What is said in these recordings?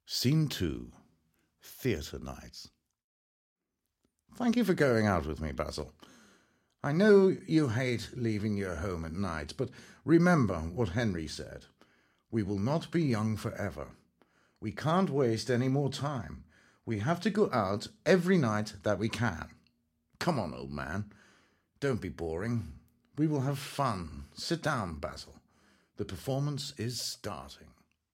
Scene 2. Theatre Nights. Thank you for going out with me, Basil. I know you hate leaving your home at night, but remember what Henry said. We will not be young forever. We can't waste any more time. We have to go out every night that we can. Come on, old man. Don't be boring. We will have fun. Sit down, Basil. The performance is starting.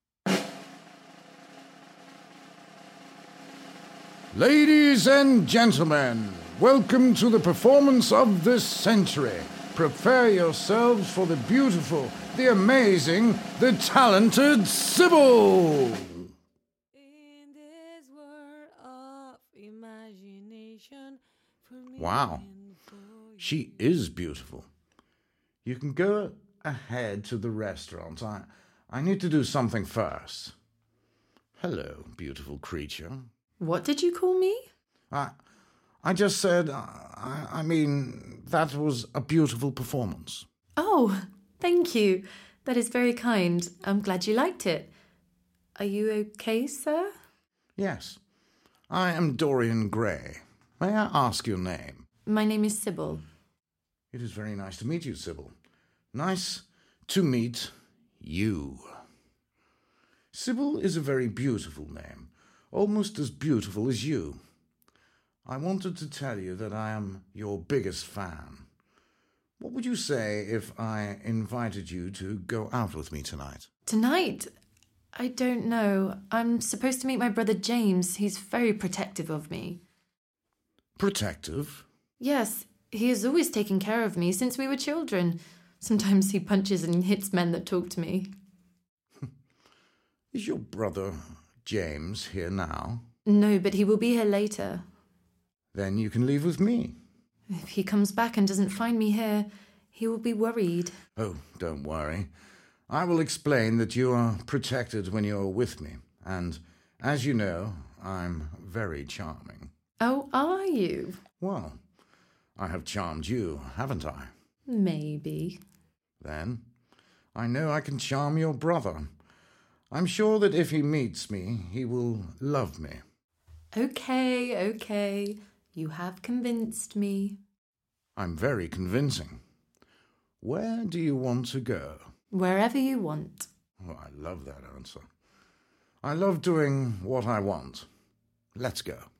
Ladies and gentlemen, welcome to the performance of this century. Prepare yourselves for the beautiful, the amazing, the talented Sybil. In this world of imagination, for me Wow, and for you. she is beautiful. You can go ahead to the restaurant. I need to do something first. Hello, beautiful creature. What did you call me? I just said, I mean, that was a beautiful performance. Oh, thank you. That is very kind. I'm glad you liked it. Are you okay, sir? Yes, I am Dorian Gray. May I ask your name? My name is Sybil. It is very nice to meet you, Sybil. Nice to meet you. Sybil is a very beautiful name, almost as beautiful as you. I wanted to tell you that I am your biggest fan. What would you say if I invited you to go out with me tonight? Tonight? I don't know. I'm supposed to meet my brother James. He's very protective of me. Protective? Yes, he has always taken care of me since we were children. Sometimes he punches and hits men that talk to me. Is your brother James here now? No, but he will be here later. Then you can leave with me. If he comes back and doesn't find me here, he will be worried. Oh, don't worry. I will explain that you are protected when you are with me. And, as you know, I'm very charming. Oh, are you? Well, I have charmed you, haven't I? Maybe. Then, I know I can charm your brother. I'm sure that if he meets me, he will love me. Okay. You have convinced me. I'm very convincing. Where do you want to go? Wherever you want. Oh, I love that answer. I love doing what I want. Let's go.